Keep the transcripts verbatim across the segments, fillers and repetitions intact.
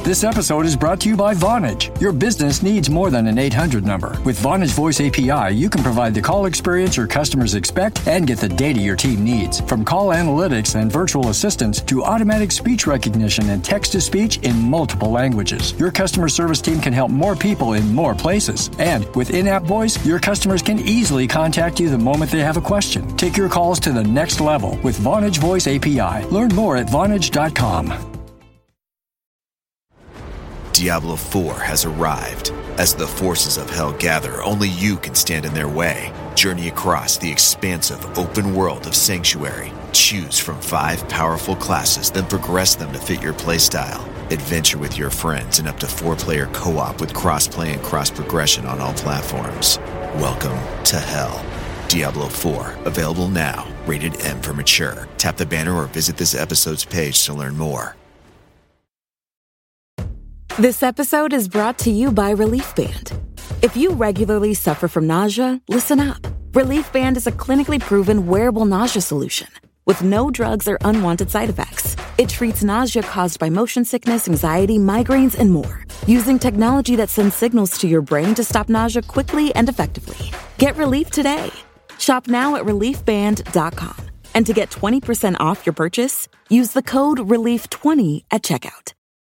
This episode is brought to you by Vonage. Your business needs more than an eight hundred number. With Vonage Voice A P I, you can provide the call experience your customers expect and get the data your team needs. From call analytics and virtual assistants to automatic speech recognition and text-to-speech in multiple languages, your customer service team can help more people in more places. And with in-app voice, your customers can easily contact you the moment they have a question. Take your calls to the next level with Vonage Voice A P I. Learn more at vonage dot com. Diablo four has arrived. As the forces of hell gather, only you can stand in their way. Journey across the expansive open world of Sanctuary. Choose from five powerful classes, then progress them to fit your playstyle. Adventure with your friends in up to four-player co-op with cross-play and cross-progression on all platforms. Welcome to hell. Diablo four, available now. Rated M for mature. Tap the banner or visit this episode's page to learn more. This episode is brought to you by Relief Band. If you regularly suffer from nausea, listen up. Relief Band is a clinically proven wearable nausea solution with no drugs or unwanted side effects. It treats nausea caused by motion sickness, anxiety, migraines, and more, using technology that sends signals to your brain to stop nausea quickly and effectively. Get relief today. Shop now at relief band dot com. And to get twenty percent off your purchase, use the code relief twenty at checkout.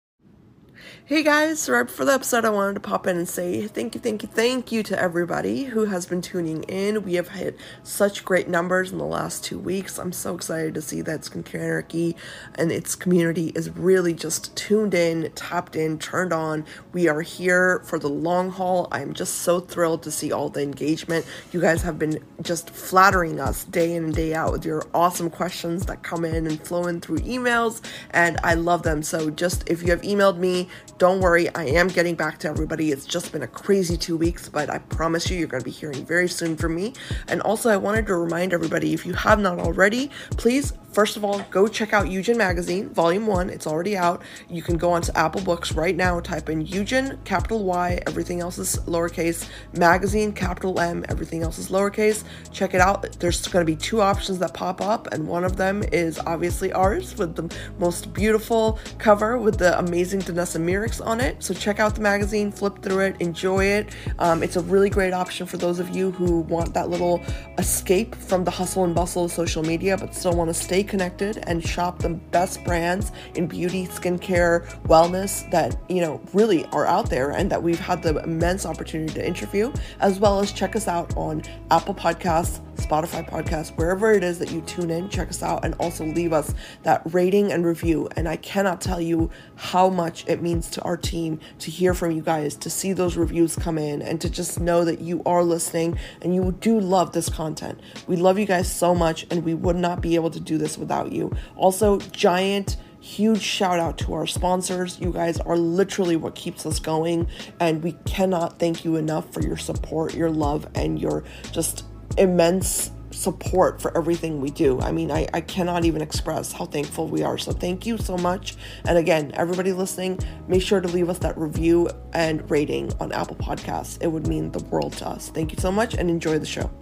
Hey guys, so right before the episode, I wanted to pop in and say thank you, thank you, thank you to everybody who has been tuning in. We have hit such great numbers in the last two weeks. I'm so excited to see that Skincare Anarchy and its community is really just tuned in, tapped in, turned on. We are here for the long haul. I'm just so thrilled to see all the engagement. You guys have been just flattering us day in and day out with your awesome questions that come in and flow in through emails, and I love them. So just if you have emailed me, don't worry, I am getting back to everybody. It's just been a crazy two weeks, but I promise you, you're going to be hearing very soon from me. And also, I wanted to remind everybody, if you have not already, please, first of all, go check out Eugen Magazine, Volume one. It's already out. You can go onto Apple Books right now, type in Eugen, capital Y, everything else is lowercase, Magazine, capital M, everything else is lowercase. Check it out. There's going to be two options that pop up, and one of them is obviously ours with the most beautiful cover with the amazing Danessa Mirix on it. So check out the magazine, flip through it, enjoy it. Um, it's a really great option for those of you who want that little escape from the hustle and bustle of social media, but still want to stay connected and shop the best brands in beauty, skincare, wellness that, you know, really are out there and that we've had the immense opportunity to interview, as well as check us out on Apple Podcasts, Spotify Podcasts, wherever it is that you tune in, check us out and also leave us that rating and review. And I cannot tell you how much it means to our team to hear from you guys, to see those reviews come in, and to just know that you are listening and you do love this content. We love you guys so much, and we would not be able to do this without you. Also, giant huge shout out to our sponsors. You guys are literally what keeps us going, and we cannot thank you enough for your support, your love, and your just immense support for everything we do. I mean, I, I cannot even express how thankful we are. So thank you so much. And again, everybody listening, make sure to leave us that review and rating on Apple Podcasts. It would mean the world to us. Thank you so much and enjoy the show.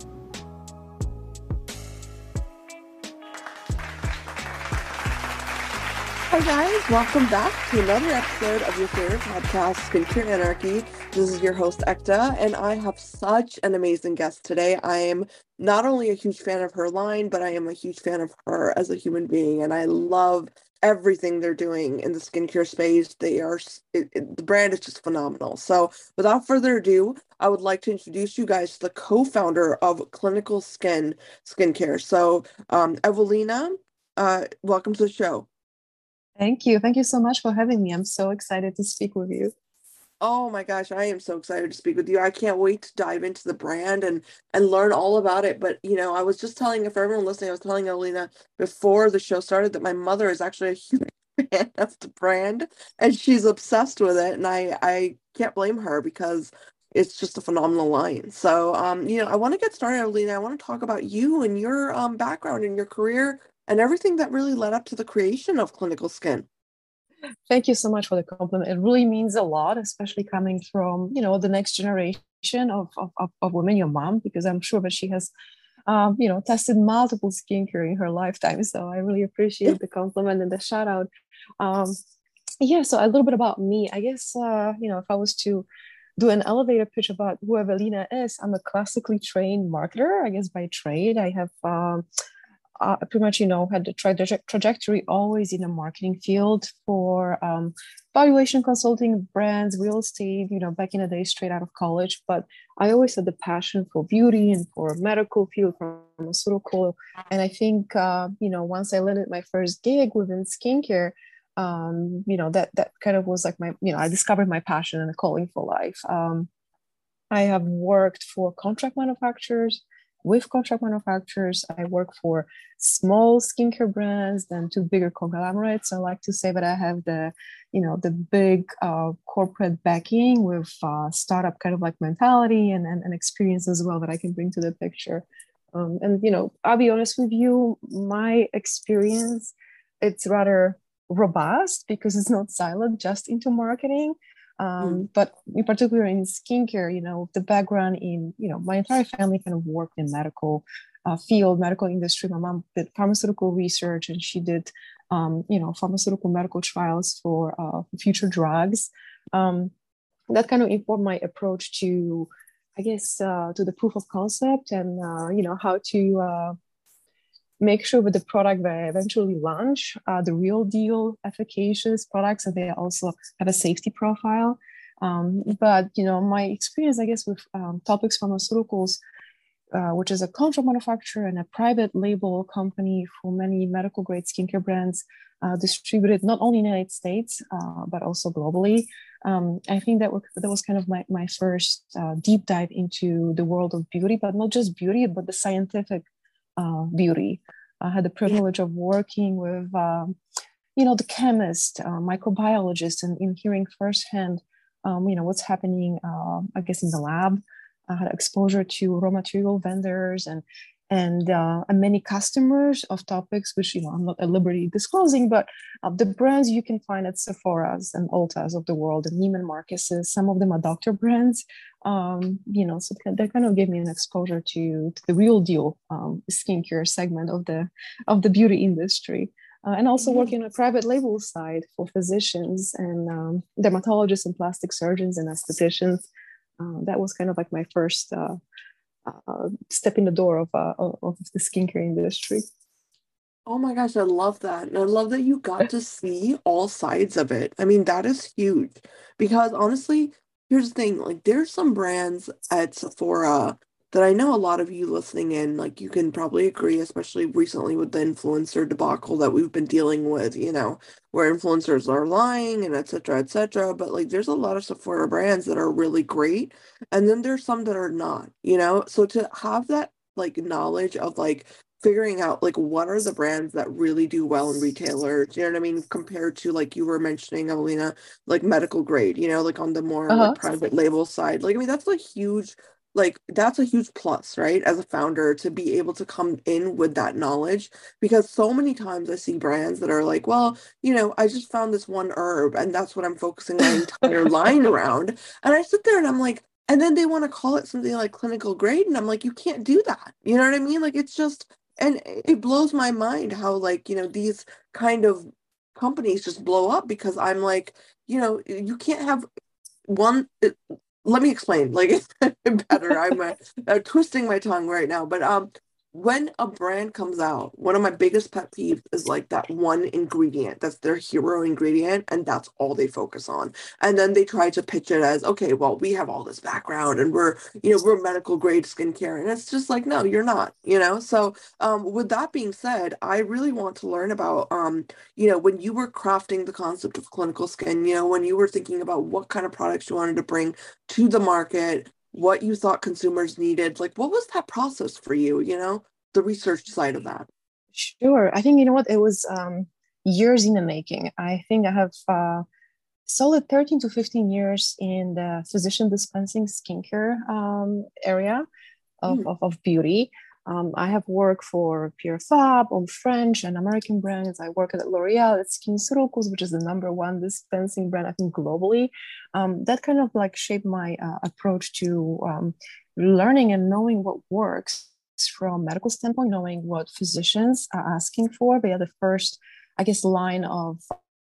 Hi guys, welcome back to another episode of your favorite podcast, Skincare Anarchy. This is your host, Ekta, and I have such an amazing guest today. I am not only a huge fan of her line, but I am a huge fan of her as a human being, and I love everything they're doing in the skincare space. They are, it, it, the brand is just phenomenal. So without further ado, I would like to introduce you guys to the co-founder of Clinical Skin Skincare. So um, Evelina, uh, welcome to the show. Thank you. Thank you so much for having me. I'm so excited to speak with you. Oh my gosh, I am so excited to speak with you. I can't wait to dive into the brand and and learn all about it. But, you know, I was just telling, for everyone listening, I was telling Alina before the show started that my mother is actually a huge fan of the brand, and she's obsessed with it. And I, I can't blame her because it's just a phenomenal line. So, um, you know, I want to get started, Alina. I want to talk about you and your um, background and your career and everything that really led up to the creation of Clinical Skin. Thank you so much for the compliment. It really means a lot, especially coming from, you know, the next generation of, of, of women, your mom, because I'm sure that she has, um, you know, tested multiple skincare in her lifetime. So I really appreciate the compliment and the shout out. Um, Yeah, so a little bit about me. I guess, uh, you know, if I was to do an elevator pitch about who Evelina is, I'm a classically trained marketer, I guess, by trade. I have um, uh, pretty much, you know, had the traje- trajectory always in the marketing field for um, valuation consulting, brands, real estate, you know, back in the day, straight out of college. But I always had the passion for beauty and for medical field, pharmaceutical. And I think, uh, you know, once I landed my first gig within skincare, um, you know, that that kind of was like my, you know, I discovered my passion and a calling for life. Um, I have worked for contract manufacturers, with contract manufacturers. I work for small skincare brands, then two bigger conglomerates. I like to say that I have the, you know, the big uh, corporate backing with uh, startup kind of like mentality and, and, and experience as well that I can bring to the picture. Um, and, you know, I'll be honest with you, my experience, it's rather robust because it's not siloed just into marketing. Um, Mm. but in particular in skincare, you know, the background in, you know, my entire family kind of worked in medical uh, field, medical industry. My mom did pharmaceutical research and she did, um, you know, pharmaceutical medical trials for uh, future drugs. Um, that kind of informed my approach to, I guess, uh, to the proof of concept and, uh, you know, how to uh, make sure with the product that I eventually launch, uh, the real deal, efficacious products, and they also have a safety profile. Um, but you know, my experience, I guess, with um, Topics Pharmaceuticals, uh, which is a contract manufacturer and a private label company for many medical grade skincare brands, uh, distributed not only in the United States uh, but also globally. Um, I think that was, that was kind of my my first uh, deep dive into the world of beauty, but not just beauty, but the scientific uh, beauty. I had the Yeah. privilege of working with, um, you know, the chemist, uh, microbiologist, and in hearing firsthand, um, you know, what's happening, uh, I guess, in the lab. I had exposure to raw material vendors and and uh, and many customers of Topics, which, you know, I'm not at liberty disclosing, but uh, the brands you can find at Sephora's and Ulta's of the world, and Neiman Marcus's. Some of them are doctor brands. Um, you know, so that kind of gave me an exposure to, to the real deal um, skincare segment of the of the beauty industry. Uh, and also Yeah. working on a private label side for physicians and um, dermatologists and plastic surgeons and estheticians. Uh, that was kind of like my first uh, uh, step in the door of, uh, of the skincare industry. Oh my gosh, I love that. And I love that you got to see all sides of it. I mean, that is huge because honestly, here's the thing, like there's some brands at Sephora that I know a lot of you listening in, like you can probably agree, especially recently with the influencer debacle that we've been dealing with, you know, where influencers are lying and et cetera, et cetera. But like there's a lot of Sephora brands that are really great, and then there's some that are not, you know. So to have that like knowledge of like figuring out like what are the brands that really do well in retailers, you know what I mean, compared to like you were mentioning, Evelina, like medical grade, you know, like on the more like Uh-huh. private label side. Like I mean, that's a huge like that's a huge plus, right? As a founder to be able to come in with that knowledge because so many times I see brands that are like, well, you know, I just found this one herb and that's what I'm focusing my entire line around. And I sit there and I'm like, and then they want to call it something like clinical grade. And I'm like, you can't do that. You know what I mean? Like, it's just, and it blows my mind how, like, you know, these kind of companies just blow up because I'm like, you know, you can't have one. It, let me explain, like, it's better. I'm uh, uh, twisting my tongue right now. But um, when a brand comes out, one of my biggest pet peeves is like that one ingredient that's their hero ingredient, and that's all they focus on. And then they try to pitch it as, okay, well, we have all this background and we're, you know, we're medical grade skincare. And it's just like, no, you're not, you know? So um, with that being said, I really want to learn about, um, you know, when you were crafting the concept of clinical skin, you know, when you were thinking about what kind of products you wanted to bring to the market, what you thought consumers needed, like what was that process for you, you know, the research side of that? Sure. I think, you know what, it was um, years in the making. I think I have uh, solid thirteen to fifteen years in the physician dispensing skincare um, area of, Mm. of, of beauty. Um, I have worked for Pierre Fabre on French and American brands. I work at L'Oreal at SkinCeuticals, which is the number one dispensing brand, I think, globally. Um, that kind of like shaped my uh, approach to um, learning and knowing what works from medical standpoint, knowing what physicians are asking for. They are the first, I guess, line of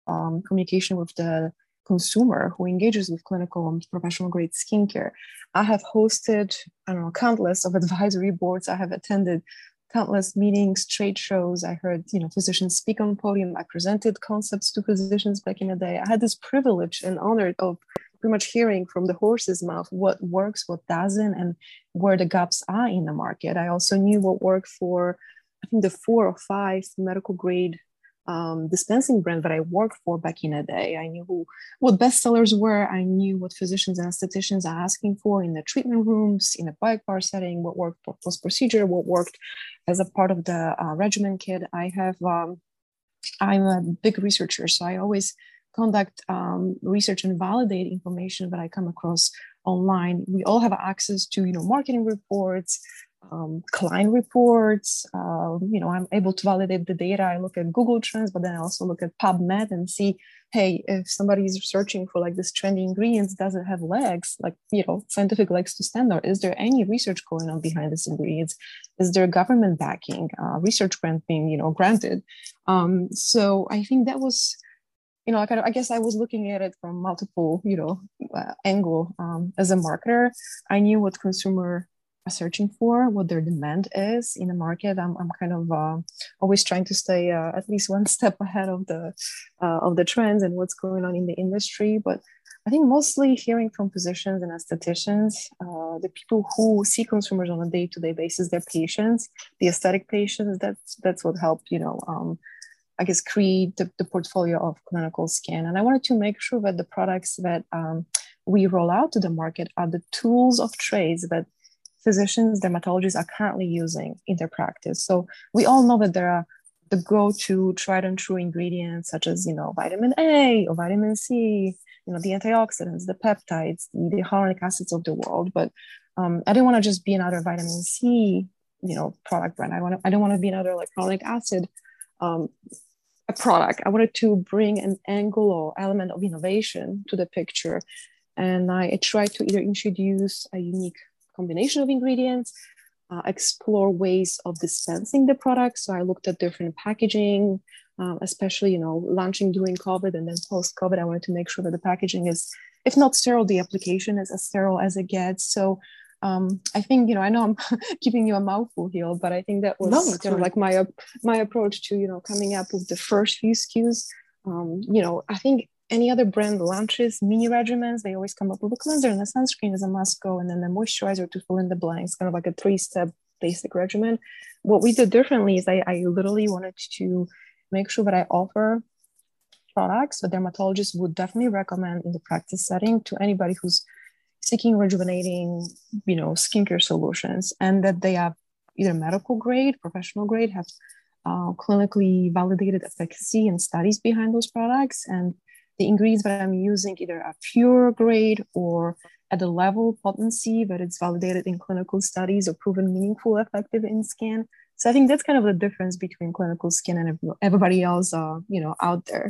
um, communication with the consumer who engages with clinical and professional grade skincare. I have hosted, I don't know, countless of advisory boards. I have attended countless meetings, trade shows. I heard, you know, physicians speak on podium. I presented concepts to physicians back in the day. I had this privilege and honor of pretty much hearing from the horse's mouth what works, what doesn't, and where the gaps are in the market. I also knew what worked for, I think, the four or five medical grade um, dispensing brand that I worked for back in the day. I knew who, what bestsellers were. I knew what physicians and estheticians are asking for in the treatment rooms, in a bike bar setting, what worked for post-procedure, what worked as a part of the uh, regimen kit. I have, um, I'm a big researcher, so I always conduct um, research and validate information that I come across online. We all have access to, you know, marketing reports, um, client reports. Uh, you know, I'm able to validate the data. I look at Google Trends, but then I also look at PubMed and see, hey, if somebody is searching for like this trendy ingredients, does it have legs, like, you know, scientific legs to stand on? Is there any research going on behind these ingredients? Is there government backing, uh, research grant being, you know, granted? Um, so I think that was, you know, I kind of, I guess I was looking at it from multiple, you know, uh, angle. Um, as a marketer, I knew what consumer are searching for, what their demand is in the market. I'm, I'm kind of uh, always trying to stay uh, at least one step ahead of the uh, of the trends and what's going on in the industry. But I think mostly hearing from physicians and estheticians, uh, the people who see consumers on a day-to-day basis, their patients, the aesthetic patients. That's that's what helped, you know. Um, I guess, create the, the portfolio of Clinical Skin. And I wanted to make sure that the products that um, we roll out to the market are the tools of trades that physicians, dermatologists are currently using in their practice. So we all know that there are the go-to tried and true ingredients such as, you know, vitamin A or vitamin C, you know, the antioxidants, the peptides, the, the hyaluronic acids of the world. But um, I didn't want to just be another vitamin C, you know, product brand. I want to, I don't want to be another like hyaluronic acid um, a product. I wanted to bring an angle or element of innovation to the picture. And I, I tried to either introduce a unique combination of ingredients, uh, explore ways of dispensing the product. So I looked at different packaging, um, especially, you know, launching during COVID and then post-COVID. I wanted to make sure that the packaging is, if not sterile, the application is as sterile as it gets. So Um, I think, you know, I know I'm giving you a mouthful here, but I think that was No, kind of like my my approach to, you know, coming up with the first few S K Us. Um, you know, I think any other brand launches mini regimens, they always come up with a cleanser and a sunscreen as a must go, and then the moisturizer to fill in the blanks, kind of like a three-step basic regimen. What we did differently is I, I literally wanted to make sure that I offer products that dermatologists would definitely recommend in the practice setting to anybody who's seeking rejuvenating, you know, skincare solutions, and that they are either medical grade, professional grade, have uh, clinically validated efficacy and studies behind those products. And the ingredients that I'm using either are pure grade or at the level potency that it's validated in clinical studies or proven meaningful, effective in skin. So I think that's kind of the difference between Clinical Skin and everybody else, uh, you know, out there.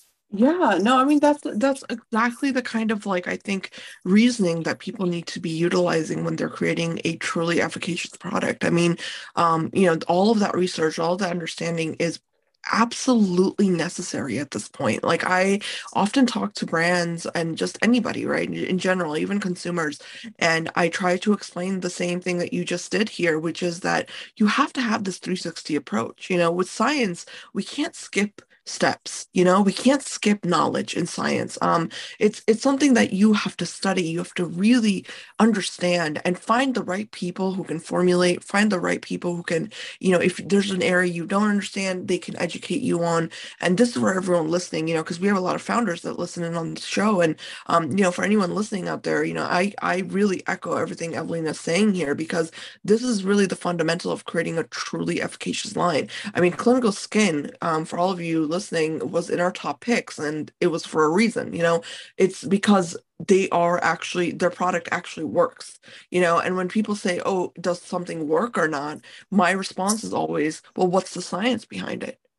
Yeah, no, I mean, that's that's exactly the kind of, like, I think, reasoning that people need to be utilizing when they're creating a truly efficacious product. I mean, um, you know, all of that research, all of that understanding is absolutely necessary at this point. Like, I often talk to brands and just anybody, right, in general, even consumers, and I try to explain the same thing that you just did here, which is that you have to have this three sixty approach. You know, with science, we can't skip steps. You know, we can't skip knowledge in science. Um, it's it's something that you have to study. You have to really understand and find the right people who can formulate, find the right people who can, you know, if there's an area you don't understand, they can educate you on. And this is where everyone listening, you know, because we have a lot of founders that listen in on the show. And, um, you know, for anyone listening out there, you know, I, I really echo everything Evelina is saying here, because this is really the fundamental of creating a truly efficacious line. I mean, Clinical Skin, um, for all of you listening, was in our top picks, and it was for a reason. You know, it's because they are actually, their product actually works, you know. And when people say, oh, does something work or not, my response is always, well, what's the science behind it?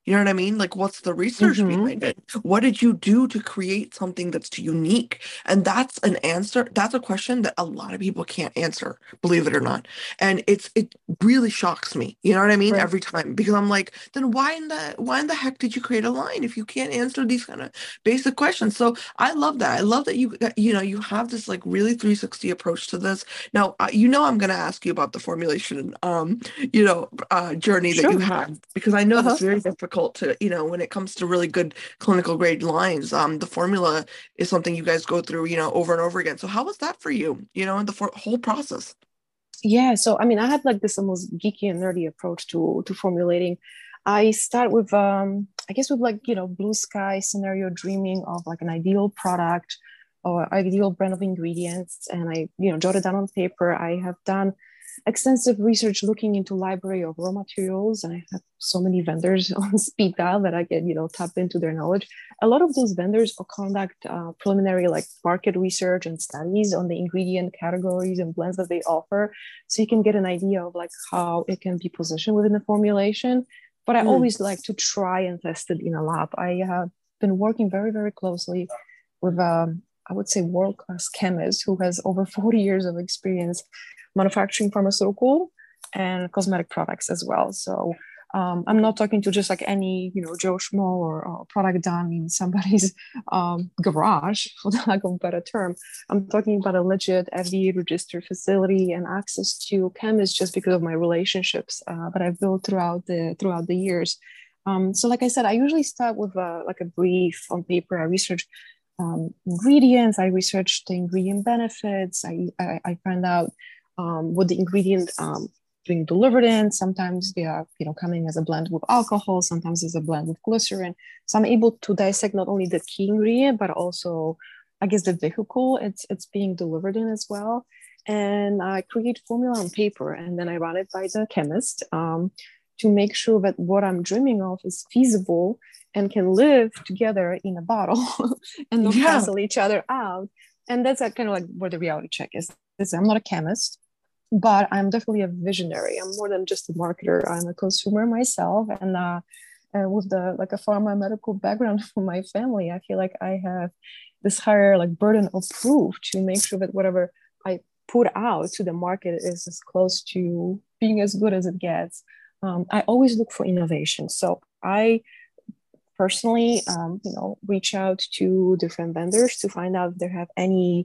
You know what I mean? Like, what's the research Mm-hmm. behind it? What did you do to create something that's unique? And that's an answer. That's a question that a lot of people can't answer, believe it or not. And it's it really shocks me. You know what I mean? Right. Every time, because I'm like, then why in the why in the heck did you create a line if you can't answer these kind of basic questions? So I love that. I love that you that, you know you have this like really three sixty approach to this. Now, uh, you know I'm going to ask you about the formulation, um, you know, uh, journey that you Sure. have, because I know Uh-huh. that's very difficult to, you know, when it comes to really good clinical grade lines. Um, the formula is something you guys go through, you know, over and over again. So how was that for you, you know, in the for whole process? Yeah, so I mean, I had like this almost geeky and nerdy approach to to formulating. I start with, um, I guess, with like you know, blue sky scenario, dreaming of like an ideal product or ideal brand of ingredients, and I you know jot it down on paper. I have done extensive research looking into library of raw materials, and I have so many vendors on speed dial that I can you know tap into their knowledge. A lot of those vendors will conduct uh, preliminary like market research and studies on the ingredient categories and blends that they offer, so you can get an idea of like how it can be positioned within the formulation. But I Mm. always like to try and test it in a lab. I have been working very, very closely with, um, I would say, world-class chemist who has over forty years of experience manufacturing pharmaceutical and cosmetic products as well. So um, I'm not talking to just like any, you know, Joe Schmo or, or product done in somebody's um, garage, for the lack of a better term. I'm talking about a legit F D A registered facility and access to chemists just because of my relationships uh, that I've built throughout the throughout the years. Um, so, like I said, I usually start with a, like a brief on paper. I research um, ingredients. I research the ingredient benefits. I I, I find out um, what the ingredient um, being delivered in. Sometimes they are, you know, coming as a blend with alcohol. Sometimes as a blend with glycerin. So I'm able to dissect not only the key ingredient, but also, I guess, the vehicle it's it's being delivered in as well. And I create formula on paper, and then I run it by the chemist um, to make sure that what I'm dreaming of is feasible and can live together in a bottle and not Yeah. cancel each other out. And that's uh, kind of like where the reality check is. is I'm not a chemist, but I'm definitely a visionary. I'm more than just a marketer. I'm a consumer myself, and uh, uh, with the like a pharma medical background from my family, I feel like I have this higher like burden of proof to make sure that whatever I put out to the market is as close to being as good as it gets. Um, I always look for innovation, so I personally, um, you know, reach out to different vendors to find out if they have any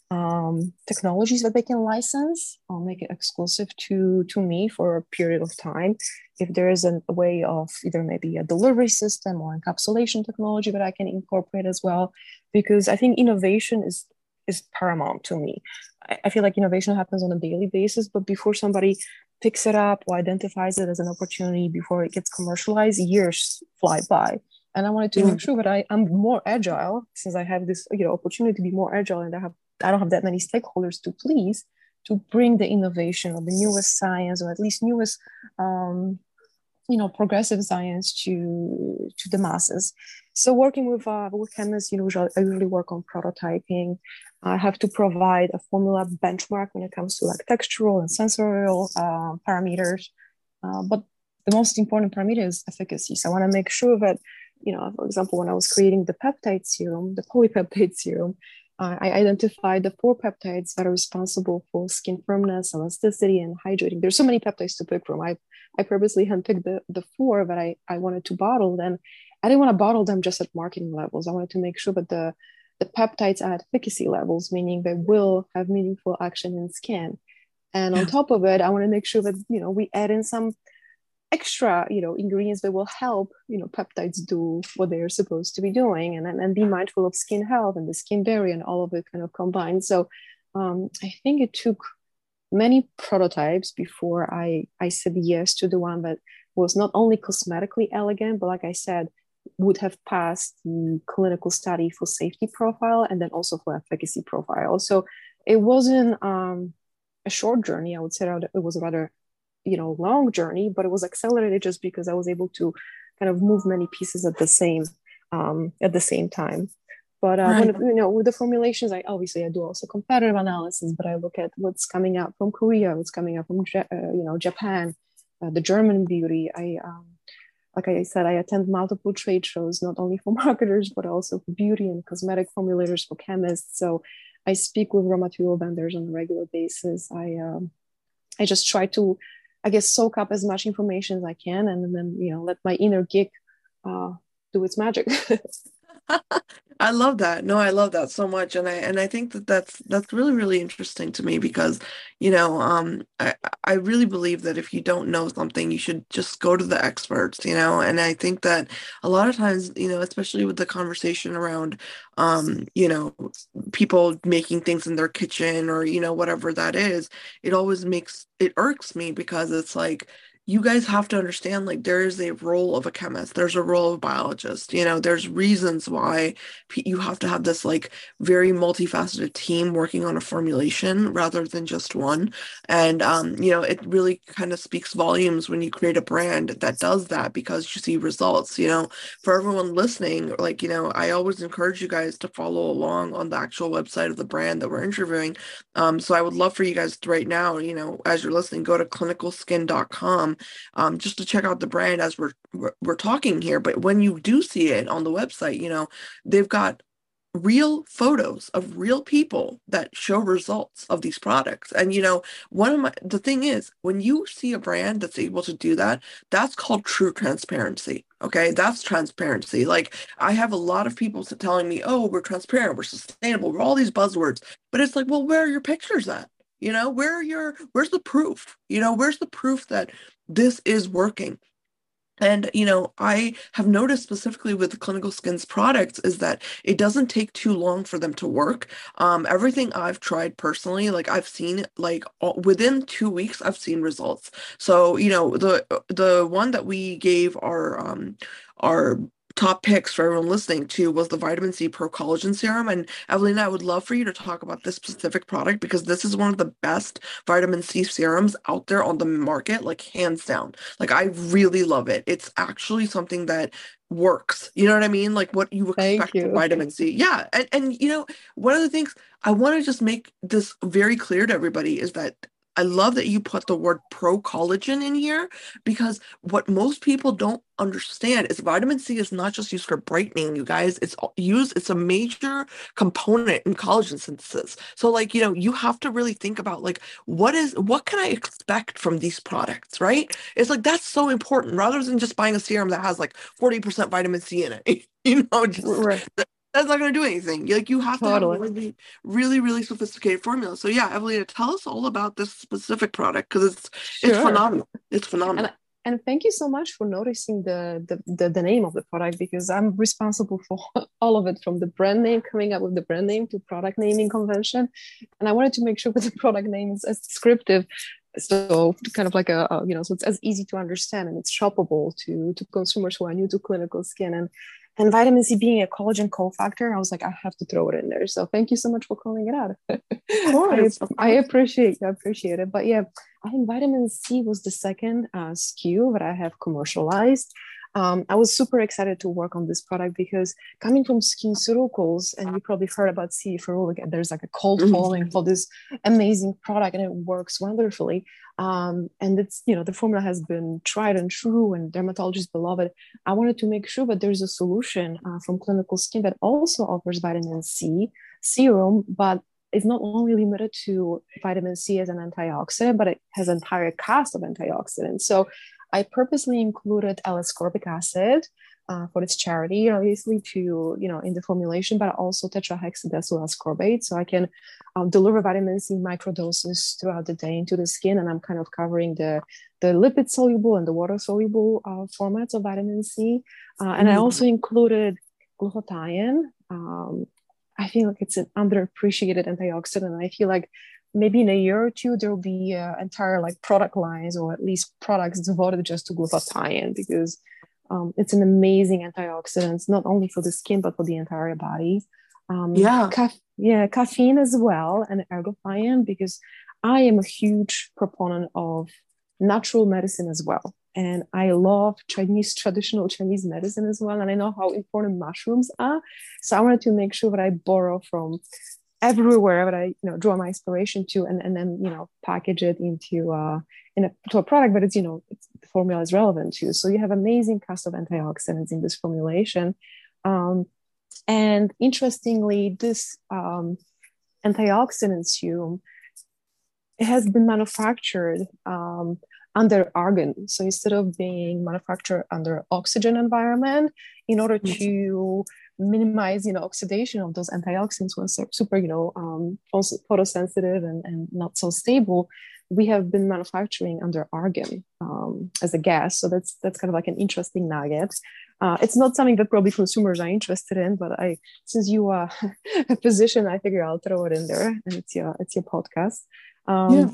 um, technologies that they can license or make it exclusive to to me for a period of time. If there is a way of either maybe a delivery system or encapsulation technology that I can incorporate as well, because I think innovation is is paramount to me. I, I feel like innovation happens on a daily basis, but before somebody picks it up or identifies it as an opportunity before it gets commercialized, years fly by. And I wanted to make sure that I am more agile, since I have this you know opportunity to be more agile, and I have I don't have that many stakeholders to please, to bring the innovation of the newest science, or at least newest um, you know progressive science to to the masses. So working with uh, with chemists, you know, I usually work on prototyping. I have to provide a formula benchmark when it comes to like textural and sensorial uh, parameters, uh, but the most important parameter is efficacy. So I want to make sure that, you know, for example, when I was creating the peptide serum, the polypeptide serum, uh, I identified the four peptides that are responsible for skin firmness, elasticity, and hydrating. There's so many peptides to pick from. I, I purposely handpicked the, the four that I, I wanted to bottle them. I didn't want to bottle them just at marketing levels. I wanted to make sure that the, the peptides are at efficacy levels, meaning they will have meaningful action in skin. And on top of it, I want to make sure that, you know, we add in some extra, you know, ingredients that will help, you know, peptides do what they're supposed to be doing, and, and, and be mindful of skin health and the skin barrier and all of it kind of combined. So um, I think it took many prototypes before I, I said yes to the one that was not only cosmetically elegant, but like I said, would have passed the clinical study for safety profile and then also for efficacy profile. So it wasn't um, a short journey. I would say it was a rather, you know, long journey, but it was accelerated just because I was able to kind of move many pieces at the same um, at the same time. But uh, Right. when, you know, with the formulations, I obviously I do also competitive analysis, but I look at what's coming out from Korea, what's coming out from uh, you know Japan, uh, the German beauty. I um, like I said, I attend multiple trade shows, not only for marketers, but also for beauty and cosmetic formulators, for chemists. So I speak with raw material vendors on a regular basis. I um, I just try to, I guess, soak up as much information as I can, and then, you know, let my inner geek uh, do its magic. I love that. No, I love that so much, and I and I think that that's that's really really interesting to me because, you know, um, I I really believe that if you don't know something, you should just go to the experts, you know. And I think that a lot of times, you know, especially with the conversation around, um, you know, people making things in their kitchen or, you know, whatever that is, it always makes it irks me because it's like, you guys have to understand, like, there is a role of a chemist, there's a role of a biologist, you know, there's reasons why p- you have to have this like very multifaceted team working on a formulation rather than just one. And um, you know, it really kind of speaks volumes when you create a brand that does that because you see results, you know. For everyone listening, like, you know, I always encourage you guys to follow along on the actual website of the brand that we're interviewing. Um, so I would love for you guys to right now, you know, as you're listening, go to clinical skin dot com um, just to check out the brand as we're, we're we're talking here. But when you do see it on the website, you know, they've got real photos of real people that show results of these products. And, you know, one of my, the thing is, when you see a brand that's able to do that, that's called true transparency. Okay. That's transparency. Like, I have a lot of people telling me, oh, we're transparent, we're sustainable, we're all these buzzwords, but it's like, well, where are your pictures at? You know, where are your, where's the proof? You know, where's the proof that this is working? And, you know, I have noticed specifically with the Clinical Skins products is that it doesn't take too long for them to work. Um, everything I've tried personally, like I've seen like all, within two weeks, I've seen results. So, you know, the the one that we gave our um our top picks for everyone listening to was the Vitamin C Pro Collagen Serum. And Evelina, I would love for you to talk about this specific product because this is one of the best vitamin C serums out there on the market, like hands down. Like, I really love it. It's actually something that works. You know what I mean? Like what you Thank expect from you. vitamin C. Yeah. And, and, you know, one of the things I want to just make this very clear to everybody is that I love that you put the word pro collagen in here because what most people don't understand is vitamin C is not just used for brightening, you guys. It's used, it's a major component in collagen synthesis. So, like, you know, you have to really think about like, what is, what can I expect from these products, right? It's like, that's so important rather than just buying a serum that has like forty percent vitamin C in it. You know, just Right. that's not going to do anything. Like, you have to have a Totally. really, really, really sophisticated formula. So yeah, Evelina, tell us all about this specific product because it's it's Sure. phenomenal. It's phenomenal. And and thank you so much for noticing the, the the the name of the product because I'm responsible for all of it, from the brand name, coming up with the brand name, to product naming convention. And I wanted to make sure that the product name is as descriptive, so kind of like a, a you know, so it's as easy to understand and it's shoppable to to consumers who are new to clinical skin. And and vitamin C being a collagen cofactor, I was like, I have to throw it in there. So thank you so much for calling it out. Of course, I, of I course. appreciate I appreciate it. But yeah, I think vitamin C was the second uh, S K U that I have commercialized. Um, I was super excited to work on this product because coming from SkinCeuticals, and you probably heard about C. Ferulic, and there's like a cult Mhm. following for this amazing product, and it works wonderfully. Um, and it's, you know, the formula has been tried and true, and dermatologists beloved it. I wanted to make sure that there's a solution uh, from Clinical Skin that also offers vitamin C serum, but it's not only limited to vitamin C as an antioxidant, but it has an entire cast of antioxidants. So I purposely included L-ascorbic acid uh, for its charity, obviously, to, you know, in the formulation, but also tetrahexadecyl ascorbate. So I can um, deliver vitamin C microdoses throughout the day into the skin. And I'm kind of covering the, the lipid soluble and the water soluble uh, formats of vitamin C. Uh, and I also included glutathione. Um, I feel like it's an underappreciated antioxidant. I feel like maybe in a year or two, there'll be uh, entire like product lines, or at least products devoted just to glutathione, because um, it's an amazing antioxidant, not only for the skin, but for the entire body. Um, Yeah. ca- yeah, caffeine as well, and ergothioneine, because I am a huge proponent of natural medicine as well. And I love Chinese, traditional Chinese medicine as well. And I know how important mushrooms are. So I wanted to make sure that I borrow from everywhere that I, you know, draw my inspiration to, and, and then, you know, package it into uh, in a, to a product, but it's, you know, it's, the formula is relevant to. So you have amazing cast of antioxidants in this formulation. Um, and interestingly, this um, antioxidant serum, it has been manufactured um, under argon. So instead of being manufactured under oxygen environment, in order to minimize, you know, oxidation of those antioxidants when they're super, you know, um, photosensitive and, and not so stable, we have been manufacturing under argon um, as a gas. So that's that's kind of like an interesting nugget. Uh, it's not something that probably consumers are interested in, but I, since you are a physician, I figure I'll throw it in there, and it's your it's your podcast. Um, yeah.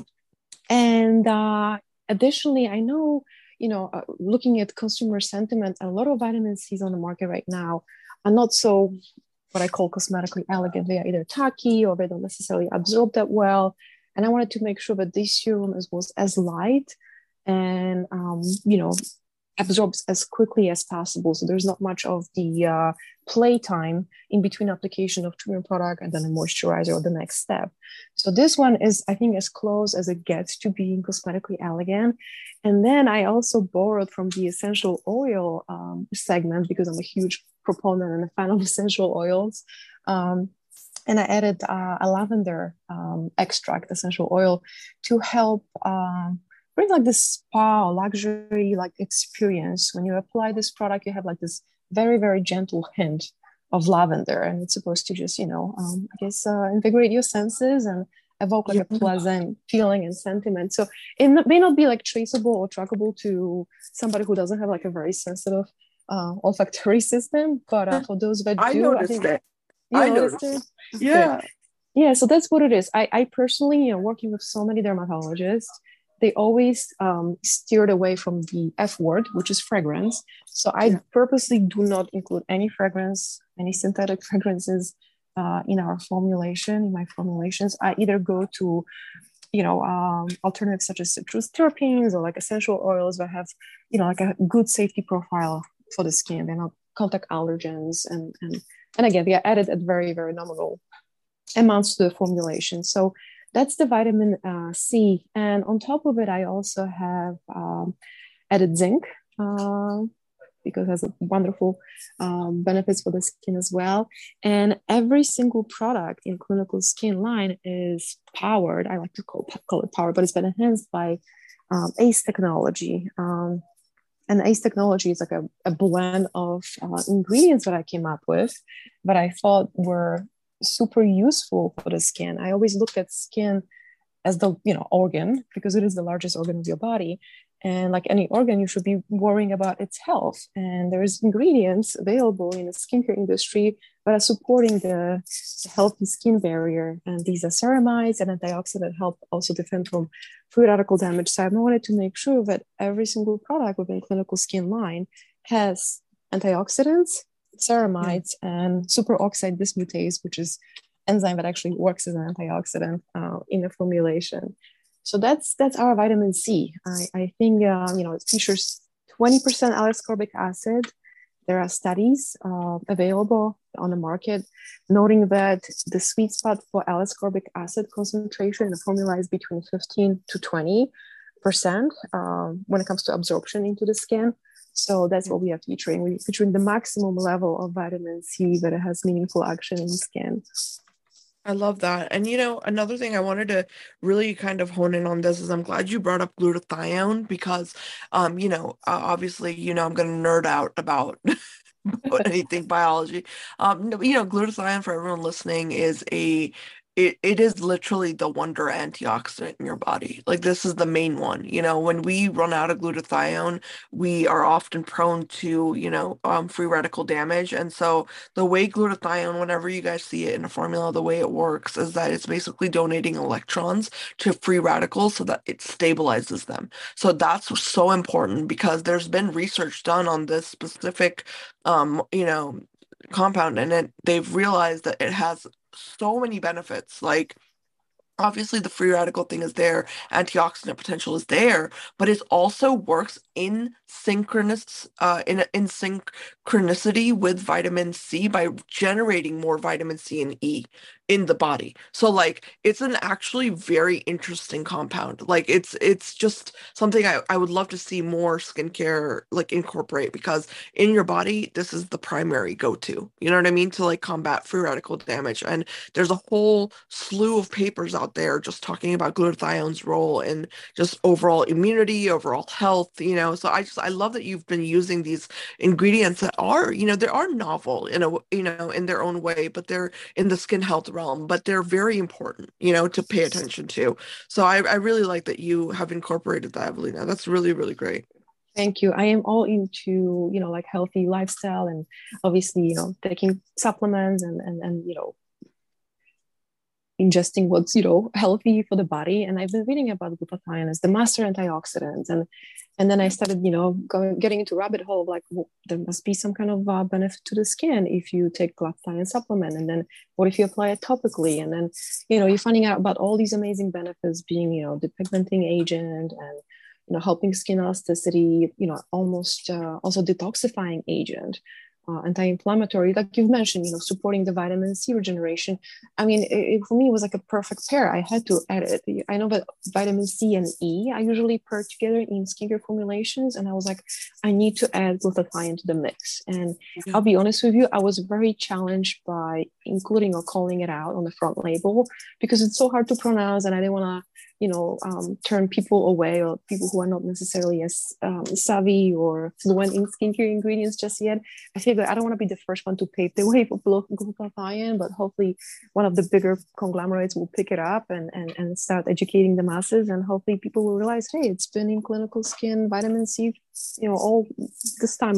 And uh, additionally, I know, you know, uh, looking at consumer sentiment, a lot of vitamin C's on the market right now are not so what I call cosmetically elegant. They are either tacky or they don't necessarily absorb that well. And I wanted to make sure that this serum is, was as light and, um, you know, absorbs as quickly as possible. So there's not much of the uh, play time in between application of treatment product and then a moisturizer or the next step. So this one is, I think, as close as it gets to being cosmetically elegant. And then I also borrowed from the essential oil um, segment, because I'm a huge proponent and a fan of essential oils. Um, and I added uh, a lavender um, extract, essential oil, to help um, bring like this spa or luxury like experience. When you apply this product, you have like this very, very gentle hint of lavender, and it's supposed to just, you know, um, I guess, uh, invigorate your senses and evoke like yeah. a pleasant feeling and sentiment. So it may not be like traceable or trackable to somebody who doesn't have like a very sensitive uh, olfactory system, but uh, for those that I do, noticed I think it. you I noticed noticed it. it. Yeah. Yeah, so that's what it is. I, I personally, you know, working with so many dermatologists, they always um, steered away from the F word, which is fragrance. So I yeah. purposely do not include any fragrance, any synthetic fragrances uh, in our formulation, in my formulations. I either go to, you know, um, alternatives such as citrus terpenes or like essential oils that have, you know, like a good safety profile for the skin. They're not contact allergens. And, and, and again, they are added at very, very nominal amounts to the formulation. So that's the vitamin uh, C. And on top of it, I also have um, added zinc uh, because it has a wonderful um, benefits for the skin as well. And every single product in Clinical Skin line is powered. I like to call, call it powered, but it's been enhanced by um, ACE technology. Um, and ACE technology is like a, a blend of uh, ingredients that I came up with that I thought were super useful for the skin. I always look at skin as the, you know, organ, because it is the largest organ of your body. And like any organ, you should be worrying about its health. And there's ingredients available in the skincare industry that are supporting the, the healthy skin barrier. And these are ceramides and antioxidants that help also defend from free radical damage. So I wanted to make sure that every single product within Clinical Skin line has antioxidants, ceramides, yeah. and superoxide dismutase, which is enzyme that actually works as an antioxidant uh, in the formulation. So that's that's our vitamin C. I, I think uh, you know, it features twenty percent L-ascorbic acid. There are studies uh, available on the market noting that the sweet spot for L-ascorbic acid concentration in the formula is between fifteen to twenty percent uh, when it comes to absorption into the skin. So that's what we are featuring. We're featuring the maximum level of vitamin C that it has meaningful action in the skin. I love that. And, you know, another thing I wanted to really kind of hone in on this is I'm glad you brought up glutathione because, um, you know, uh, obviously, you know, I'm going to nerd out about anything biology. Um, no, you know, glutathione, for everyone listening, is a It, it is literally the wonder antioxidant in your body. Like, this is the main one. You know, when we run out of glutathione, we are often prone to, you know, um, free radical damage. And so the way glutathione, whenever you guys see it in a formula, the way it works is that it's basically donating electrons to free radicals so that it stabilizes them. So that's so important because there's been research done on this specific, um, you know, compound, and it, they've realized that it has so many benefits. Like, obviously the free radical thing is there, antioxidant potential is there, but it also works in synchronous uh in in synchronicity with vitamin C by generating more vitamin C and E in the body. So like it's an actually very interesting compound. Like it's it's just something I, I would love to see more skincare like incorporate, because in your body this is the primary go-to. You know what I mean? To like combat free radical damage. And there's a whole slew of papers out there just talking about glutathione's role in just overall immunity, overall health, you know. So I just I love that you've been using these ingredients that are, you know, they are novel in a, you know, in their own way, but they're in the skin health realm, but they're very important, you know, to pay attention to. So I, I really like that you have incorporated that, Evelina. That's really, really great. Thank you. I am all into, you know, like healthy lifestyle, and obviously, you know, taking supplements and, and, and, you know, ingesting what's, you know, healthy for the body. And I've been reading about glutathione as the master antioxidant. And and then I started, you know, going, getting into rabbit hole of like, well, there must be some kind of uh, benefit to the skin if you take glutathione supplement. And then what if you apply it topically? And then, you know, you're finding out about all these amazing benefits being, you know, depigmenting agent and, you know, helping skin elasticity, you know, almost uh, also detoxifying agent. Uh, anti-inflammatory, like you've mentioned, you know, supporting the vitamin C regeneration. I mean, it, it, for me, it was like a perfect pair. I had to add it. I know that vitamin C and E I usually pair together in skincare formulations, and I was like, I need to add glutathione to the mix. And yeah. I'll be honest with you, I was very challenged by including or calling it out on the front label because it's so hard to pronounce, and I didn't want to, you know, um, turn people away, or people who are not necessarily as um, savvy or fluent in skincare ingredients just yet. I figured I don't want to be the first one to pave the way for glutathione, but hopefully one of the bigger conglomerates will pick it up and, and, and start educating the masses, and hopefully people will realize, hey, it's been in clinical skin vitamin C, you know, all this time.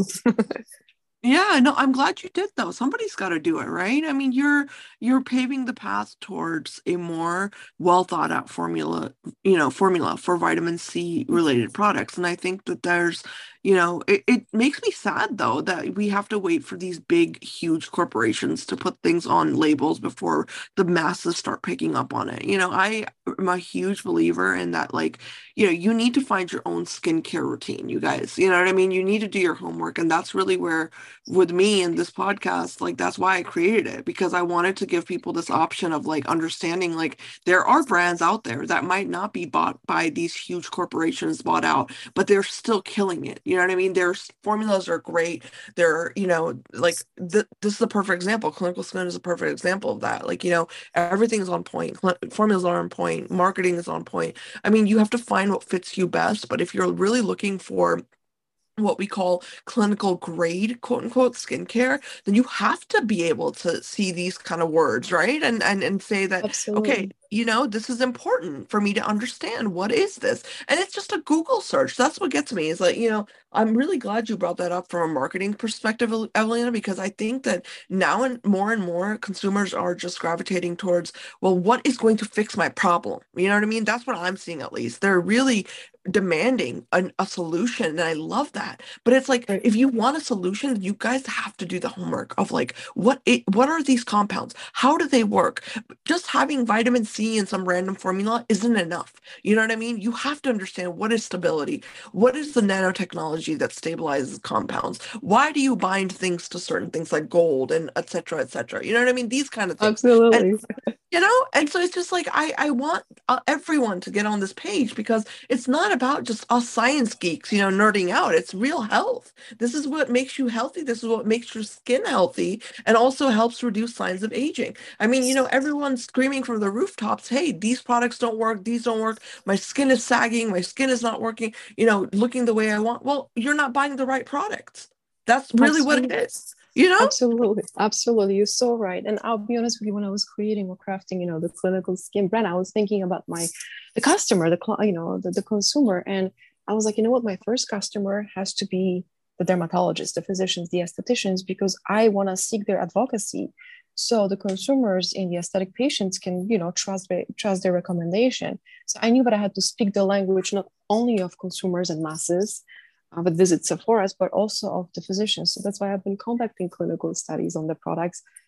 Yeah, no, I'm glad you did though. Somebody's got to do it, right? I mean, you're you're paving the path towards a more well thought out formula, you know, formula for vitamin C related products. And I think that there's, you know, it, it makes me sad though that we have to wait for these big, huge corporations to put things on labels before the masses start picking up on it. You know, I am a huge believer in that, like, you know, you need to find your own skincare routine, you guys. You know what I mean? You need to do your homework. And that's really where, with me and this podcast, like, that's why I created it, because I wanted to give people this option of like understanding, like, there are brands out there that might not be bought by these huge corporations, bought out, but they're still killing it. You know what I mean? Their formulas are great. They're, you know, like th- this is a perfect example. Clinical Skin is a perfect example of that. Like, you know, everything is on point. Formulas are on point. Marketing is on point. I mean, you have to find what fits you best. But if you're really looking for what we call clinical grade, quote unquote, skincare, then you have to be able to see these kind of words, right? And and and say that, Absolutely. Okay, you know, this is important for me to understand. What is this? And it's just a Google search. That's what gets me, is like, you know, I'm really glad you brought that up from a marketing perspective, Evelina, because I think that now and more and more consumers are just gravitating towards, well, what is going to fix my problem? You know what I mean? That's what I'm seeing, at least. They're really demanding an, a solution, and I love that. But it's like, Right. if you want a solution, you guys have to do the homework of like, what it, what are these compounds? How do they work? Just having vitamin C in some random formula isn't enough. You know what I mean? You have to understand, what is stability? What is the nanotechnology that stabilizes compounds? Why do you bind things to certain things like gold and et cetera, et cetera? You know what I mean? These kind of things. Absolutely. And, you know, and so it's just like, I, I want uh, everyone to get on this page, because it's not about just us science geeks, you know, nerding out. It's real health. This is what makes you healthy. This is what makes your skin healthy, and also helps reduce signs of aging. I mean, you know, everyone's screaming from the rooftops, hey, these products don't work. These don't work. My skin is sagging. My skin is not working, you know, looking the way I want. Well, you're not buying the right products. That's really Absolutely. what it is. You know? Absolutely. Absolutely. You're so right. And I'll be honest with you, when I was creating or crafting, you know, the clinical skin brand, I was thinking about my, the customer, the, you know, the, the consumer. And I was like, you know what, my first customer has to be the dermatologists, the physicians, the estheticians, because I want to seek their advocacy. So the consumers in the aesthetic patients can, you know, trust, trust their recommendation. So I knew that I had to speak the language, not only of consumers and masses, Uh, that visit Sephora's, but also of the physicians. So that's why I've been conducting clinical studies on the products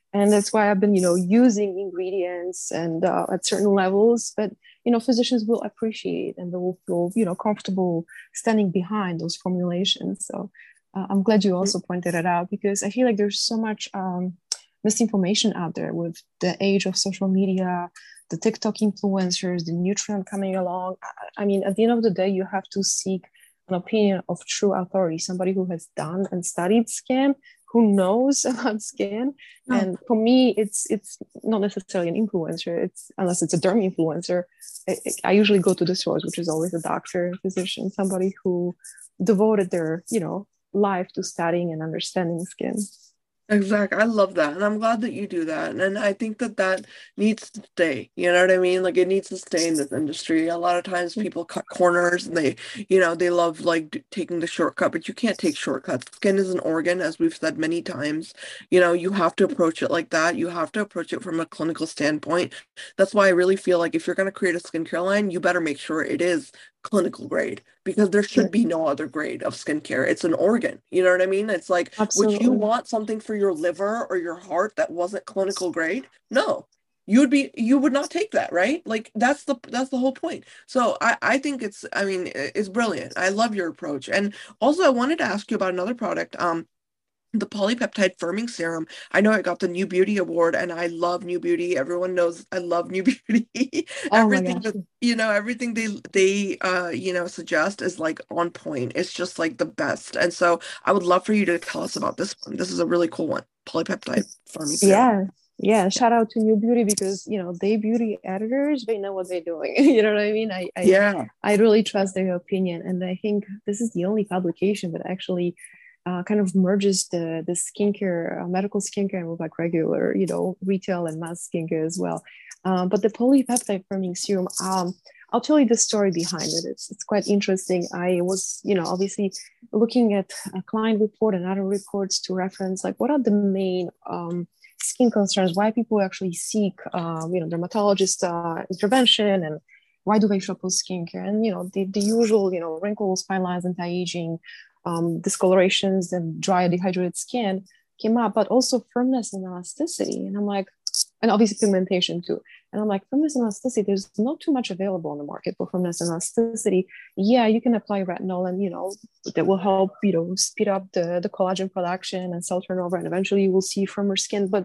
And that's why I've been, you know, using ingredients and uh, at certain levels, but, you know, physicians will appreciate and they will feel, you know, comfortable standing behind those formulations. So uh, I'm glad you also pointed it out, because I feel like there's so much um, misinformation out there with the age of social media, the TikTok influencers, the nutrient coming along. I, I mean, at the end of the day, you have to seek an opinion of true authority, somebody who has done and studied skin, who knows about skin. Oh. And for me, it's it's not necessarily an influencer. It's unless it's a derm influencer. I, I usually go to the source, which is always a doctor, physician, somebody who devoted their, you know, life to studying and understanding skin. Exactly. I love that. And I'm glad that you do that. And I think that that needs to stay. You know what I mean? Like, it needs to stay in this industry. A lot of times people cut corners and they, you know, they love like taking the shortcut, but you can't take shortcuts. Skin is an organ, as we've said many times. You know, you have to approach it like that. You have to approach it from a clinical standpoint. That's why I really feel like if you're going to create a skincare line, you better make sure it is clinical grade, because there should be no other grade of skincare. It's an organ. You know what I mean? It's like, Absolutely. Would you want something for your liver or your heart that wasn't clinical grade? No, you would be, you would not take that, right? Like, that's the, that's the whole point. So I, I think it's, I mean, it's brilliant. I love your approach. And also I wanted to ask you about another product. Um, the polypeptide firming serum. I know I got the New Beauty Award, and I love New Beauty. Everyone knows I love New Beauty. Oh everything that, you know, everything they they uh you know suggest is like on point. It's just like the best. And so I would love for you to tell us about this one. This is a really cool one. Polypeptide firming serum. Yeah. Yeah, shout out to New Beauty, because, you know, they beauty editors, they know what they're doing. You know what I mean? I, I yeah. I really trust their opinion. And I think this is the only publication that actually Uh, kind of merges the the skincare, uh, medical skincare, with like regular, you know, retail and mass skincare as well. Um, but the polypeptide firming serum, um, I'll tell you the story behind it. It's it's quite interesting. I was, you know, obviously looking at a client report and other reports to reference, like, what are the main um, skin concerns? Why people actually seek, uh, you know, dermatologist uh, intervention, and why do they shop for skincare? And, you know, the the usual, you know, wrinkles, fine lines, anti-aging, Um, discolorations and dry dehydrated skin came up, but also firmness and elasticity. And I'm like, and obviously pigmentation too. And I'm like, firmness and elasticity, there's not too much available on the market for firmness and elasticity. Yeah, you can apply retinol and, you know, that will help, you know, speed up the, the collagen production and cell turnover, and eventually you will see firmer skin. But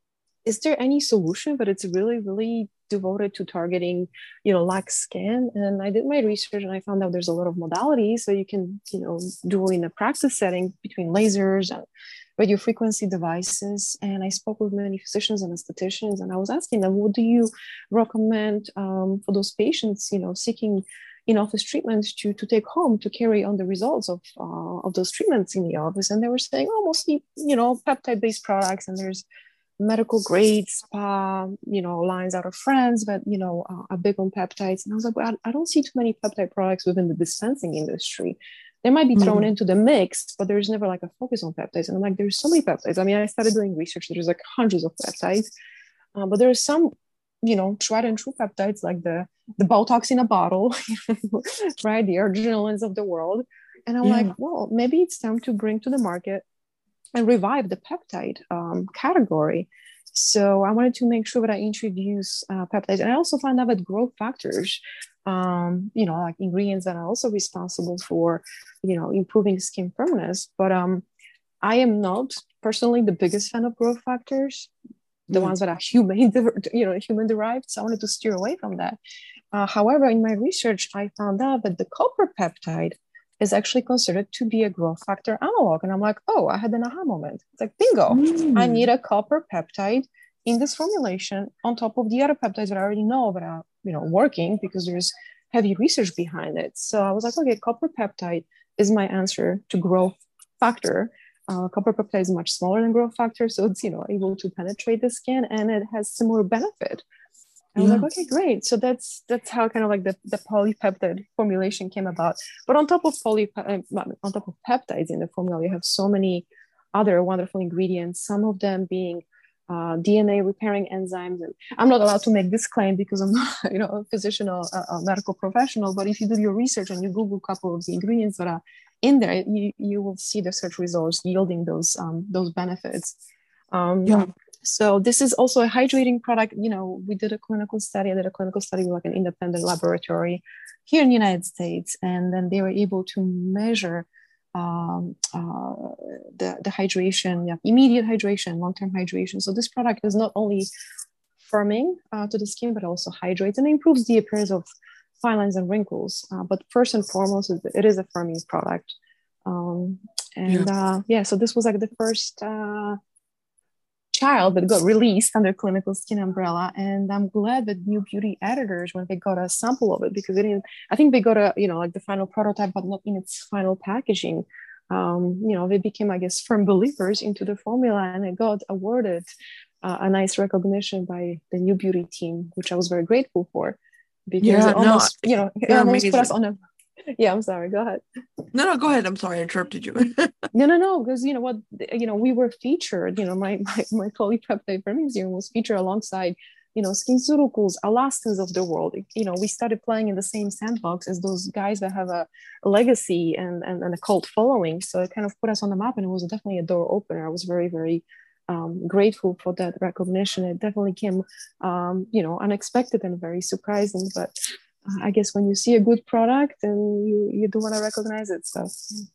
is there any solution? But it's really, really devoted to targeting, you know, lax skin. And I did my research and I found out there's a lot of modalities. So you can, you know, do in a practice setting between lasers and radio frequency devices. And I spoke with many physicians and estheticians, and I was asking them, what do you recommend um, for those patients, you know, seeking in-office treatments to, to take home to carry on the results of, uh, of those treatments in the office? And they were saying, oh, mostly, you know, peptide-based products, and there's medical grade spa, you know, lines out of France, but, you know, uh, are big on peptides. And I was like, well, I don't see too many peptide products within the dispensing industry. They might be thrown mm. into the mix, but there's never like a focus on peptides. And I'm like, there's so many peptides. I mean, I started doing research. There's like hundreds of peptides, uh, but there's some, you know, tried and true peptides, like the, the Botox in a bottle, right? The originals of the world. And I'm yeah. like, well, maybe it's time to bring to the market and revive the peptide um, category. So I wanted to make sure that I introduce uh, peptides. And I also found out that growth factors, um, you know, like ingredients that are also responsible for, you know, improving skin firmness. But um, I am not personally the biggest fan of growth factors, the mm. ones that are human, you know, human derived. So I wanted to steer away from that. Uh, however, in my research, I found out that the copper peptide is actually considered to be a growth factor analog. And I'm like, oh, I had an aha moment. It's like, bingo, mm. I need a copper peptide in this formulation on top of the other peptides that I already know that are, you know, working, because there's heavy research behind it. So I was like, okay, copper peptide is my answer to growth factor. Uh, copper peptide is much smaller than growth factor, so it's, you know, able to penetrate the skin, and it has similar benefit. I was yeah. like, okay, great. So that's that's how kind of like the, the polypeptide formulation came about. But on top of poly, on top of peptides in the formula, you have so many other wonderful ingredients. Some of them being uh, D N A repairing enzymes. And I'm not allowed to make this claim because I'm not, you know, a physician or a, a medical professional. But if you do your research and you Google a couple of the ingredients that are in there, you you will see the search results yielding those um, those benefits. Um, yeah. So this is also a hydrating product. You know, we did a clinical study. I did a clinical study with like an independent laboratory here in the United States, and then they were able to measure um, uh, the the hydration, yeah, immediate hydration, long-term hydration. So this product is not only firming uh, to the skin, but also hydrates and improves the appearance of fine lines and wrinkles. Uh, but first and foremost, it is a firming product. Um, and yeah. Uh, yeah, so this was like the first. Uh, child that got released under clinical skin umbrella, and I'm glad that New Beauty editors, when they got a sample of it, because it didn't, I think they got a, you know, like the final prototype, but not in its final packaging. Um, you know, they became, I guess, firm believers into the formula, and it got awarded uh, a nice recognition by the New Beauty team, which I was very grateful for, because yeah, it almost, no, you know, it almost amazing. Put us on a. Yeah, I'm sorry. Go ahead. No, no, go ahead. I'm sorry, I interrupted you. no, no, no. Because you know what, you know, we were featured. You know, my my my polypeptide firming serum was featured alongside, you know, SkinCeuticals, Alastans of the world. You know, we started playing in the same sandbox as those guys that have a, a legacy and, and and a cult following. So it kind of put us on the map, and it was definitely a door opener. I was very very um, grateful for that recognition. It definitely came, um, you know, unexpected and very surprising, but. I guess when you see a good product, and you, you do want to recognize it. So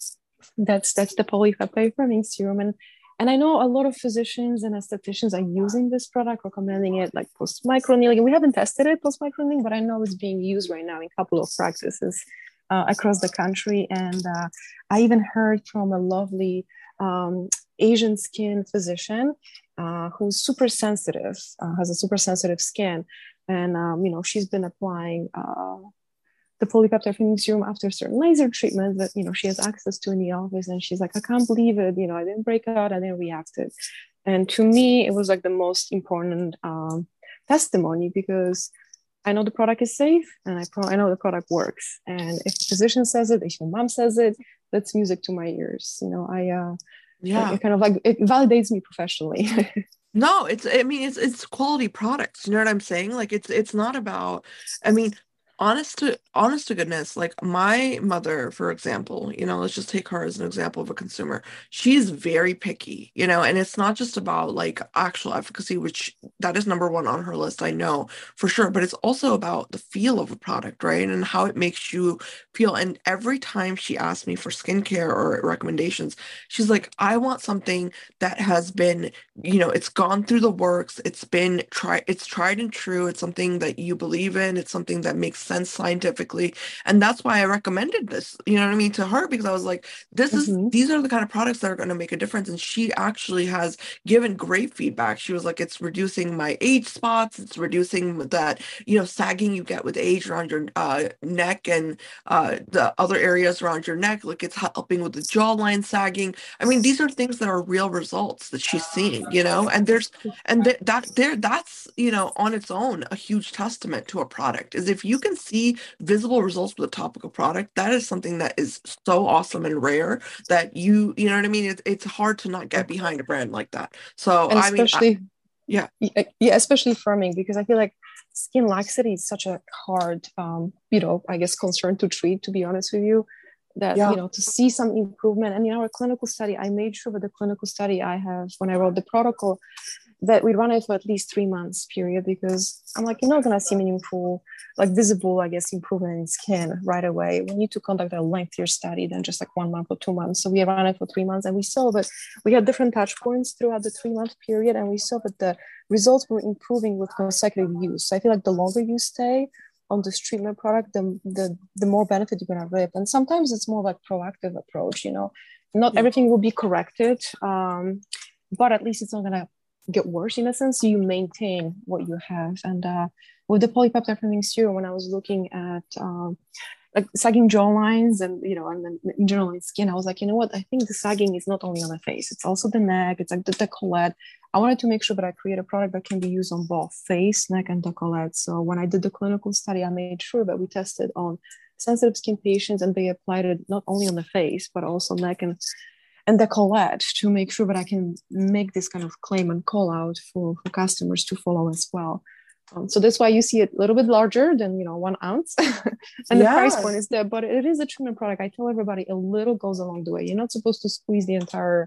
that's that's the polypeptide firming serum. And, and I know a lot of physicians and estheticians are using this product, recommending it like post microneedling. We haven't tested it post microneedling, but I know it's being used right now in a couple of practices uh, across the country. And uh, I even heard from a lovely um, Asian skin physician uh, who's super sensitive, uh, has a super sensitive skin. And, um, you know, she's been applying uh, the polypeptide firming serum after certain laser treatments that, you know, she has access to in the office. And she's like, I can't believe it. You know, I didn't break out. I didn't react it. And to me, it was like the most important um, testimony, because I know the product is safe, and I, pro- I know the product works. And if a physician says it, if your mom says it, that's music to my ears. You know, I, uh, yeah, it, it kind of like, it validates me professionally. No, it's, I mean, it's, it's quality products. You know what I'm saying? Like, it's, it's not about, I mean, honest to, honest to goodness, like my mother, for example, you know, let's just take her as an example of a consumer. She's very picky, you know, and it's not just about like actual efficacy, which that is number one on her list, I know for sure, but it's also about the feel of a product, right? And how it makes you feel. And every time she asks me for skincare or recommendations, she's like, I want something that has been, you know, it's gone through the works. It's been tried, it's tried and true. It's something that you believe in. It's something that makes sense scientifically. And that's why I recommended this, you know what I mean, to her, because I was like, this is, mm-hmm. these are the kind of products that are going to make a difference. And she actually has given great feedback. She was like, it's reducing my age spots. It's reducing that, you know, sagging you get with age around your uh, neck and uh, the other areas around your neck. Like, it's helping with the jawline sagging. I mean, these are things that are real results that she's seeing, you know, and there's, and th- that there, that's, you know, on its own, a huge testament to a product is if you can see visible results with a topical product, that is something that is so awesome and rare that you, you know what I mean? It's, it's hard to not get behind a brand like that. So, and I especially, mean, I, yeah. Yeah, especially firming, because I feel like skin laxity is such a hard, um, you know, I guess concern to treat, to be honest with you, that, yeah. you know, to see some improvement. And in our clinical study, I made sure with the clinical study I have, when I wrote the protocol, that we run it for at least three months period, because I'm like, you're not going to see meaningful, like visible, I guess, improvement in skin right away. We need to conduct a lengthier study than just like one month or two months. So we ran it for three months and we saw that we had different touch points throughout the three month period. And we saw that the results were improving with consecutive use. So I feel like the longer you stay on this treatment product, the, the, the more benefit you're going to reap. And sometimes it's more like proactive approach, you know, not yeah. everything will be corrected, um, but at least it's not going to get worse in a sense. You maintain what you have. And uh, with the polypeptide firming serum, when I was looking at um, like sagging jaw lines and, you know, and then in general in skin, I was like, you know what, I think the sagging is not only on the face, it's also the neck, it's like the decolleté. I wanted to make sure that I create a product that can be used on both face, neck, and decolleté. So when I did the clinical study, I made sure that we tested on sensitive skin patients, and they applied it not only on the face, but also neck and and decolleté, to make sure that I can make this kind of claim and call out for, for customers to follow as well. Um, so that's why you see it a little bit larger than, you know, one ounce. And yeah. the price point is there, but it is a treatment product. I tell everybody a little goes a long way. You're not supposed to squeeze the entire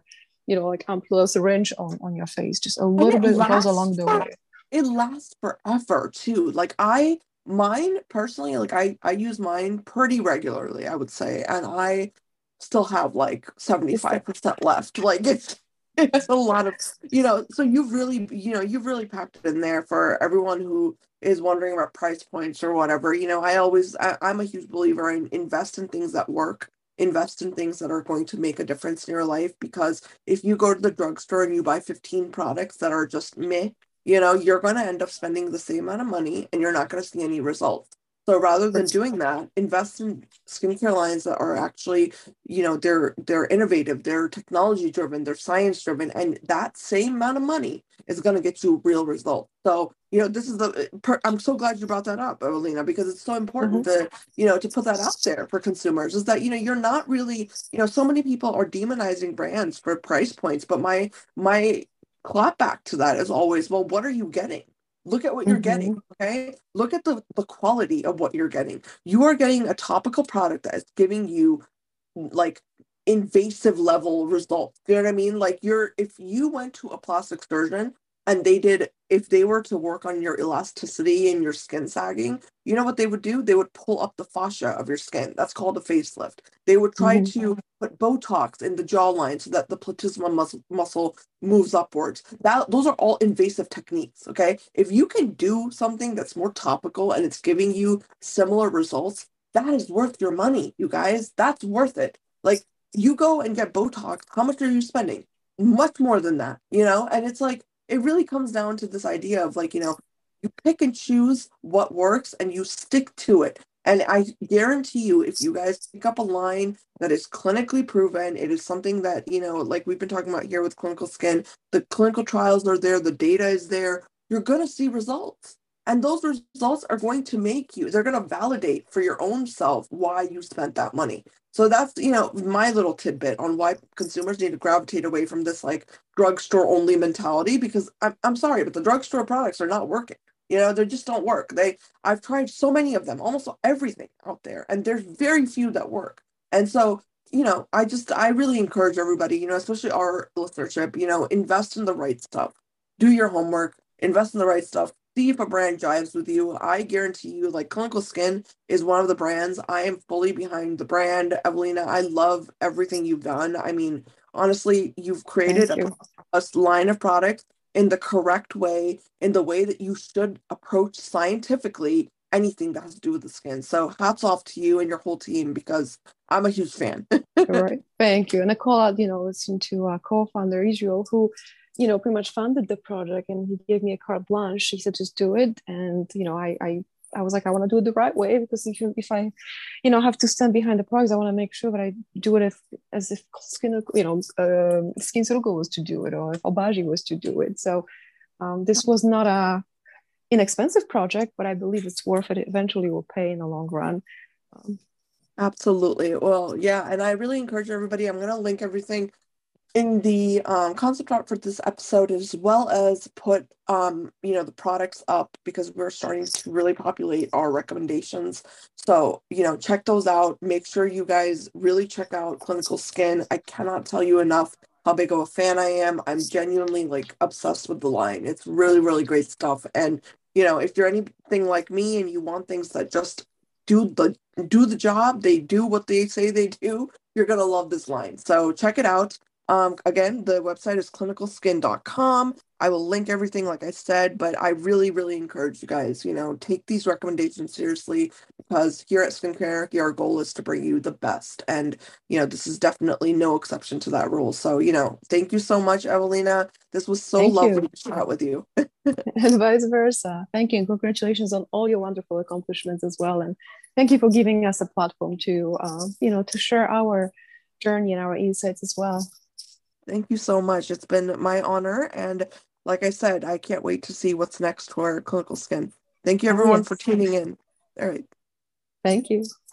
you know, like ampoule a syringe on, on your face. Just a And little it bit goes lasts along the for way. it lasts forever too. Like I mine personally, like I I use mine pretty regularly, I would say, and I still have like seventy-five percent left. Like it's it's a lot of, you know, so you've really, you know, you've really packed it in there for everyone who is wondering about price points or whatever. You know, I always I, I'm a huge believer in invest in things that work, invest in things that are going to make a difference in your life, because if you go to the drugstore and you buy fifteen products that are just meh, you know, you're going to end up spending the same amount of money and you're not going to see any results. So rather than doing that, invest in skincare lines that are actually, you know, they're they're innovative, they're technology driven, they're science driven, and that same amount of money is going to get you real results. So, you know, this is the per, I'm so glad you brought that up, Evelina, because it's so important Mm-hmm. to, you know, to put that out there for consumers, is that, you know, you're not really, you know, so many people are demonizing brands for price points, but my my clap back to that is always, well, what are you getting? Look at what you're Mm-hmm. getting, okay? Look at the, the quality of what you're getting. You are getting a topical product that is giving you like invasive level results. You know what I mean? Like you're, if you went to a plastic surgeon and they did, if they were to work on your elasticity and your skin sagging, you know what they would do? They would pull up the fascia of your skin. That's called a facelift. They would try Mm-hmm. to put Botox in the jawline so that the platysma muscle, muscle moves upwards. That those are all invasive techniques, okay? If you can do something that's more topical and it's giving you similar results, that is worth your money, you guys. That's worth it. Like you go and get Botox, how much are you spending? Much more than that, you know? And it's like, it really comes down to this idea of like, you know, you pick and choose what works and you stick to it. And I guarantee you, if you guys pick up a line that is clinically proven, it is something that, you know, like we've been talking about here with Clinical Skin, the clinical trials are there, the data is there, you're going to see results. And those results are going to make you, they're going to validate for your own self why you spent that money. So that's, you know, my little tidbit on why consumers need to gravitate away from this like drugstore only mentality, because I'm, I'm sorry, but the drugstore products are not working. You know, they just don't work. They, I've tried so many of them, almost everything out there, and there's very few that work. And so, you know, I just, I really encourage everybody, you know, especially our listenership, you know, invest in the right stuff, do your homework, invest in the right stuff, see if a brand jives with you. I guarantee you, like Clinical Skin is one of the brands. I am fully behind the brand. Evelina, I love everything you've done. I mean, honestly, you've created a, a line of products in the correct way, in the way that you should approach scientifically anything that has to do with the skin. So hats off to you and your whole team, because I'm a huge fan. All right. Thank you. And I call out, you know, listen to our co-founder Israel, who, you know, pretty much funded the project, and he gave me a carte blanche. He said, just do it. And, you know, I, I, I was like, I want to do it the right way, because if you, if I, you know, have to stand behind the products, I want to make sure that I do it if, as if skin, you know, uh, SkinCircle was to do it, or if Obagi was to do it. So um, this was not a inexpensive project, but I believe it's worth it. It eventually will pay in the long run. Um, Absolutely. Well, yeah, and I really encourage everybody. I'm going to link everything in the um, concept art for this episode, as well as put, um, you know, the products up, because we're starting to really populate our recommendations. So, you know, check those out. Make sure you guys really check out Clinical Skin. I cannot tell you enough how big of a fan I am. I'm genuinely like obsessed with the line. It's really, really great stuff. And, you know, if you're anything like me and you want things that just do the do the job, they do what they say they do, you're gonna love this line. So check it out. Um, again, the website is clinical skin dot com. I will link everything, like I said, but I really, really encourage you guys, you know, take these recommendations seriously, because here at Skincare, our goal is to bring you the best. And, you know, this is definitely no exception to that rule. So, you know, thank you so much, Evelina. This was so Thank lovely you. to chat with you. And vice versa. Thank you, and congratulations on all your wonderful accomplishments as well. And thank you for giving us a platform to, uh, you know, to share our journey and our insights as well. Thank you so much. It's been my honor. And like I said, I can't wait to see what's next for Clinical Skin. Thank you, Oh, everyone, yes. for tuning in. All right. Thank you.